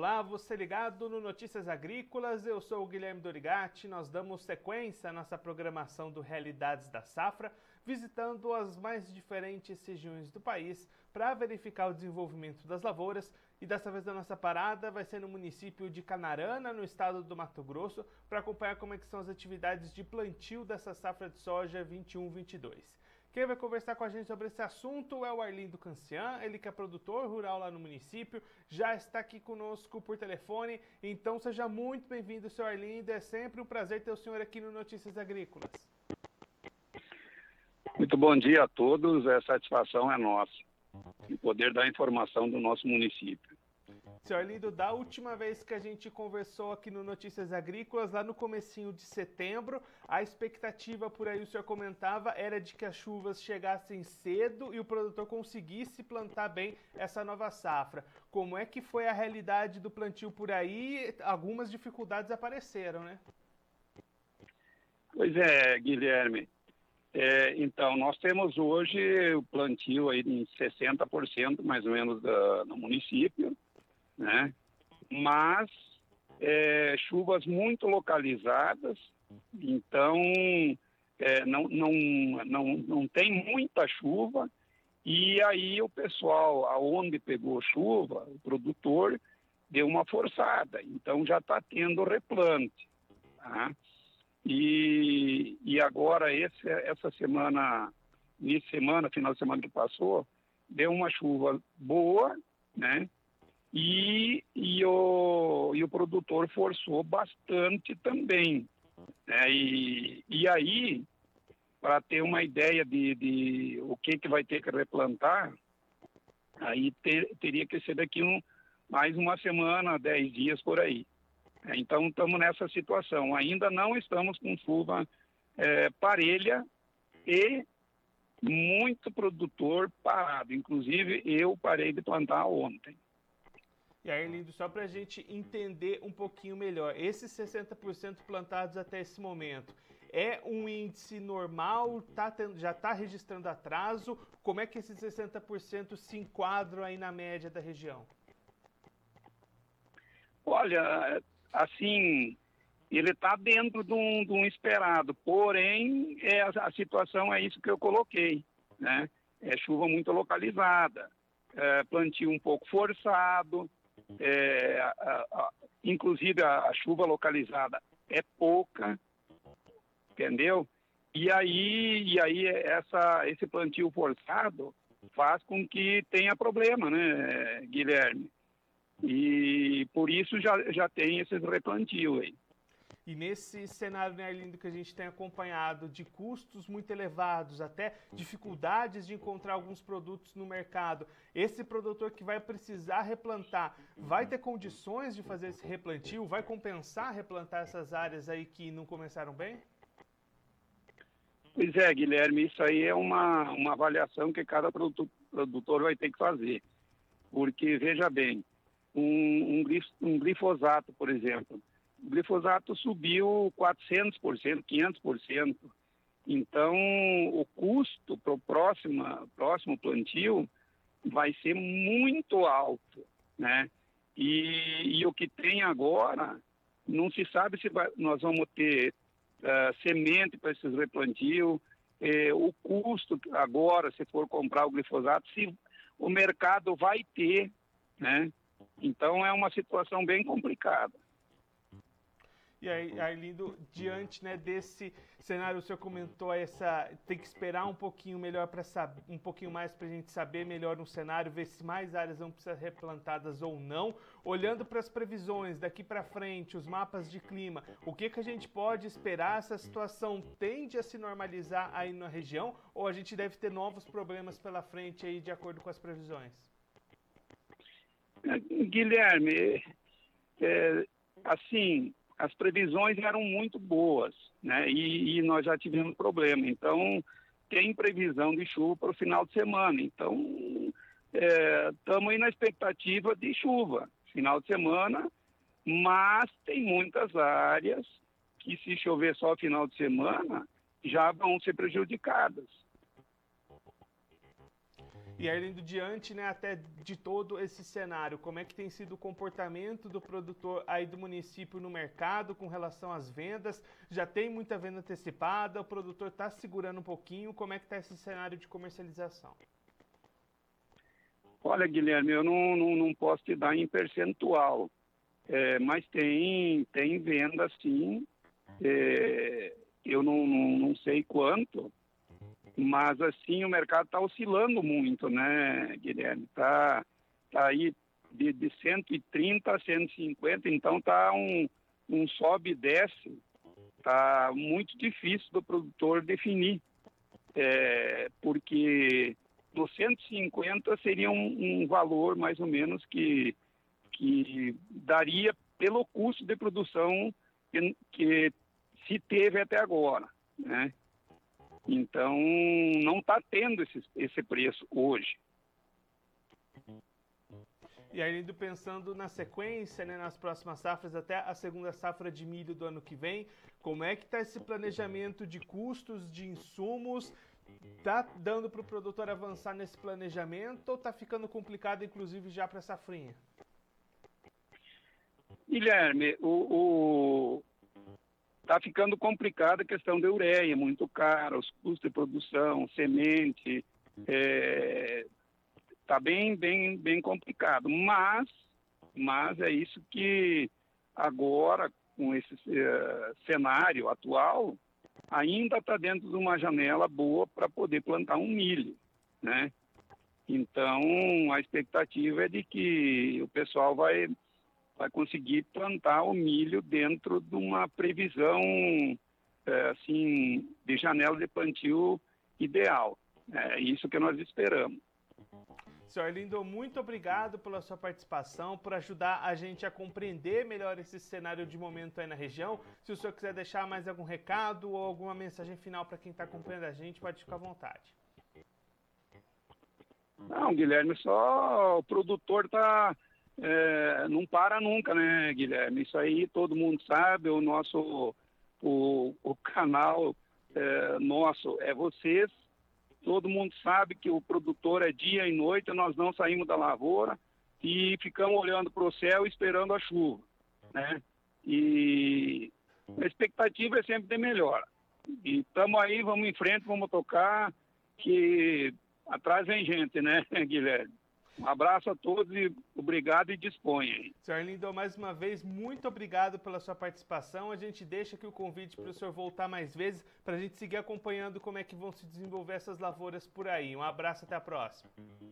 Olá, você ligado no Notícias Agrícolas, eu sou o Guilherme Dorigatti. Nós damos sequência à nossa programação do Realidades da Safra, visitando as mais diferentes regiões do país para verificar o desenvolvimento das lavouras. E dessa vez a nossa parada vai ser no município de Canarana, no estado do Mato Grosso, para acompanhar como é que são as atividades de plantio dessa safra de soja 21-22. Quem vai conversar com a gente sobre esse assunto é o Arlindo Cancian, ele que é produtor rural lá no município, já está aqui conosco por telefone, então seja muito bem-vindo, senhor Arlindo, é sempre um prazer ter o senhor aqui no Notícias Agrícolas. Muito bom dia a todos, a satisfação é nossa, em poder dar informação do nosso município. Senhor Arlindo, da última vez que a gente conversou aqui no Notícias Agrícolas, lá no comecinho de setembro, a expectativa por aí, o senhor comentava, era de que as chuvas chegassem cedo e o produtor conseguisse plantar bem essa nova safra. Como é que foi a realidade do plantio por aí? Algumas dificuldades apareceram, né? Pois é, Guilherme. Então, nós temos hoje o plantio aí em 60% mais ou menos no município, né? Mas chuvas muito localizadas, então não tem muita chuva, e aí o pessoal, aonde pegou chuva, o produtor deu uma forçada, então já está tendo replante, tá? E agora essa semana, final de semana que passou, deu uma chuva boa, né? E o produtor forçou bastante também, né? E aí, para ter uma ideia de o que vai ter que replantar, aí teria que ser daqui mais uma semana, 10 dias por aí. Então, estamos nessa situação. Ainda não estamos com chuva parelha e muito produtor parado. Inclusive, eu parei de plantar ontem. E aí, Arlindo, só para a gente entender um pouquinho melhor, esses 60% plantados até esse momento, é um índice normal? Já está registrando atraso? Como é que esses 60% se enquadram aí na média da região? Olha, assim, ele está dentro de um esperado, porém, a situação é isso que eu coloquei, né? É chuva muito localizada, plantio um pouco forçado, inclusive a chuva localizada é pouca, entendeu? E aí esse plantio forçado faz com que tenha problema, né, Guilherme? E por isso já tem esses replantios aí. E nesse cenário, né, Arlindo, que a gente tem acompanhado de custos muito elevados, até dificuldades de encontrar alguns produtos no mercado, esse produtor que vai precisar replantar, vai ter condições de fazer esse replantio? Vai compensar replantar essas áreas aí que não começaram bem? Pois é, Guilherme, isso aí é uma avaliação que cada produtor vai ter que fazer. Porque, veja bem, um glifosato, por exemplo, o glifosato subiu 400%, 500%. Então, o custo para o próximo plantio vai ser muito alto, né? E o que tem agora, não se sabe se nós vamos ter semente para esses replantios, o custo agora, se for comprar o glifosato, se o mercado vai ter, né? Então, é uma situação bem complicada. E aí, Arlindo, diante, né, desse cenário, o senhor comentou tem que esperar um pouquinho melhor um pouquinho mais para a gente saber melhor um cenário, ver se mais áreas vão precisar ser replantadas ou não. Olhando para as previsões daqui para frente, os mapas de clima, o que a gente pode esperar? Essa situação tende a se normalizar aí na região ou a gente deve ter novos problemas pela frente aí de acordo com as previsões? Guilherme, assim, as previsões eram muito boas, né? E nós já tivemos problema. Então, tem previsão de chuva para o final de semana. Então, estamos aí na expectativa de chuva final de semana, mas tem muitas áreas que, se chover só final de semana, já vão ser prejudicadas. E Arlindo, diante, né, até de todo esse cenário, como é que tem sido o comportamento do produtor aí do município no mercado com relação às vendas? Já tem muita venda antecipada, o produtor está segurando um pouquinho, como é que está esse cenário de comercialização? Olha, Guilherme, eu não posso te dar em percentual, mas tem venda sim, eu não sei quanto, mas assim o mercado está oscilando muito, né, Guilherme? Tá aí de 130 a 150, então tá um sobe e desce, tá muito difícil do produtor definir, porque no 150 seria um valor mais ou menos que daria pelo custo de produção que se teve até agora, né? Então, não está tendo esse preço hoje. E aí, indo pensando na sequência, né, nas próximas safras, até a segunda safra de milho do ano que vem, como é que está esse planejamento de custos, de insumos? Está dando para o produtor avançar nesse planejamento ou está ficando complicado, inclusive, já para a safrinha? Guilherme, está ficando complicada a questão da ureia, muito cara, os custos de produção, semente, está bem complicado. Mas é isso que agora, com esse cenário atual, ainda está dentro de uma janela boa para poder plantar um milho, né? Então, a expectativa é de que o pessoal vai conseguir plantar o milho dentro de uma previsão assim, de janela de plantio ideal. É isso que nós esperamos. Senhor Arlindo, muito obrigado pela sua participação, por ajudar a gente a compreender melhor esse cenário de momento aí na região. Se o senhor quiser deixar mais algum recado ou alguma mensagem final para quem está acompanhando a gente, pode ficar à vontade. Não, Guilherme, só o produtor não para nunca, né, Guilherme? Isso aí todo mundo sabe, o canal nosso é vocês. Todo mundo sabe que o produtor é dia e noite, nós não saímos da lavoura e ficamos olhando para o céu esperando a chuva, né? E a expectativa é sempre de melhora. E estamos aí, vamos em frente, vamos tocar, que atrás vem gente, né, Guilherme? Um abraço a todos e obrigado e disponha. Senhor Arlindo, mais uma vez, muito obrigado pela sua participação. A gente deixa aqui o convite para o senhor voltar mais vezes, para a gente seguir acompanhando como é que vão se desenvolver essas lavouras por aí. Um abraço, até a próxima.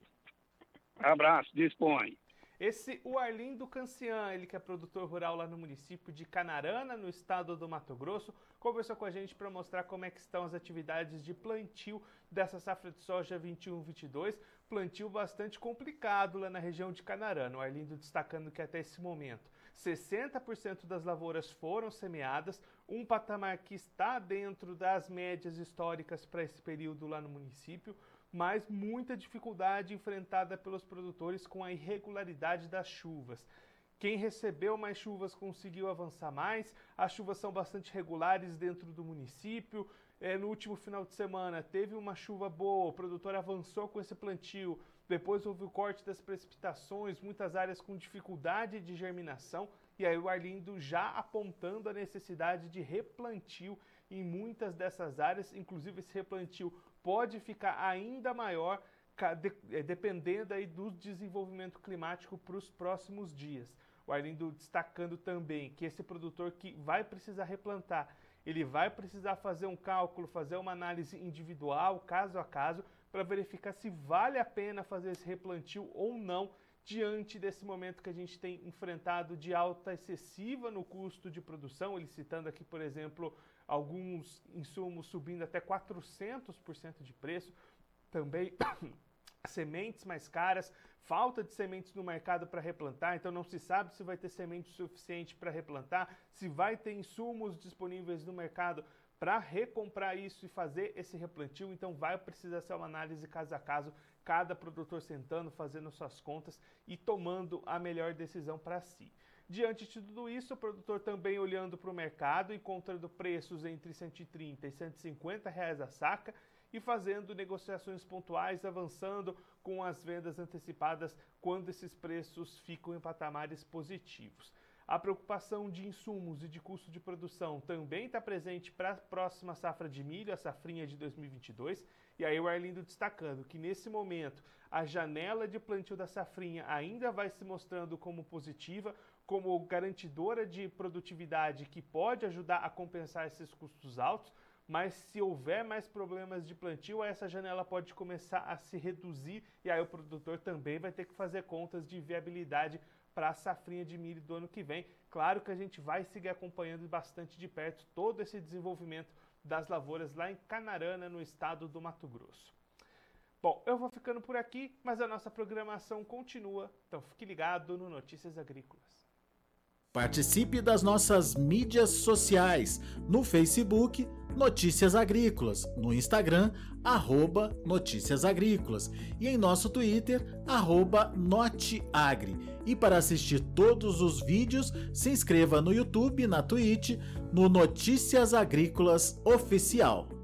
Abraço, dispõe. O Arlindo Cancian, ele que é produtor rural lá no município de Canarana, no estado do Mato Grosso, conversou com a gente para mostrar como é que estão as atividades de plantio dessa safra de soja 21-22, plantio bastante complicado lá na região de Canarana. O Arlindo destacando que até esse momento 60% das lavouras foram semeadas, um patamar que está dentro das médias históricas para esse período lá no município, mas muita dificuldade enfrentada pelos produtores com a irregularidade das chuvas. Quem recebeu mais chuvas conseguiu avançar mais, as chuvas são bastante regulares dentro do município. No último final de semana teve uma chuva boa, o produtor avançou com esse plantio, depois houve o corte das precipitações, muitas áreas com dificuldade de germinação, e aí o Arlindo já apontando a necessidade de replantio em muitas dessas áreas, inclusive esse replantio pode ficar ainda maior dependendo aí do desenvolvimento climático para os próximos dias. O Arlindo destacando também que esse produtor que vai precisar replantar, ele vai precisar fazer um cálculo, fazer uma análise individual, caso a caso, para verificar se vale a pena fazer esse replantio ou não, diante desse momento que a gente tem enfrentado de alta excessiva no custo de produção, ele citando aqui, por exemplo, alguns insumos subindo até 400% de preço, também sementes mais caras, falta de sementes no mercado para replantar, então não se sabe se vai ter semente suficiente para replantar, se vai ter insumos disponíveis no mercado para recomprar isso e fazer esse replantio, então vai precisar ser uma análise caso a caso, cada produtor sentando, fazendo suas contas e tomando a melhor decisão para si. Diante de tudo isso, o produtor também olhando para o mercado, encontrando preços entre R$ 130 e R$ 150 a saca, e fazendo negociações pontuais, avançando com as vendas antecipadas quando esses preços ficam em patamares positivos. A preocupação de insumos e de custo de produção também está presente para a próxima safra de milho, a safrinha de 2022. E aí o Arlindo destacando que nesse momento a janela de plantio da safrinha ainda vai se mostrando como positiva, como garantidora de produtividade que pode ajudar a compensar esses custos altos, mas se houver mais problemas de plantio, essa janela pode começar a se reduzir e aí o produtor também vai ter que fazer contas de viabilidade para a safrinha de milho do ano que vem. Claro que a gente vai seguir acompanhando bastante de perto todo esse desenvolvimento das lavouras lá em Canarana, no estado do Mato Grosso. Bom, eu vou ficando por aqui, mas a nossa programação continua, então fique ligado no Notícias Agrícolas. Participe das nossas mídias sociais, no Facebook, Notícias Agrícolas, no Instagram, @Notícias Agrícolas e em nosso Twitter, @Noteagri. E para assistir todos os vídeos, se inscreva no YouTube, na Twitch, no Notícias Agrícolas Oficial.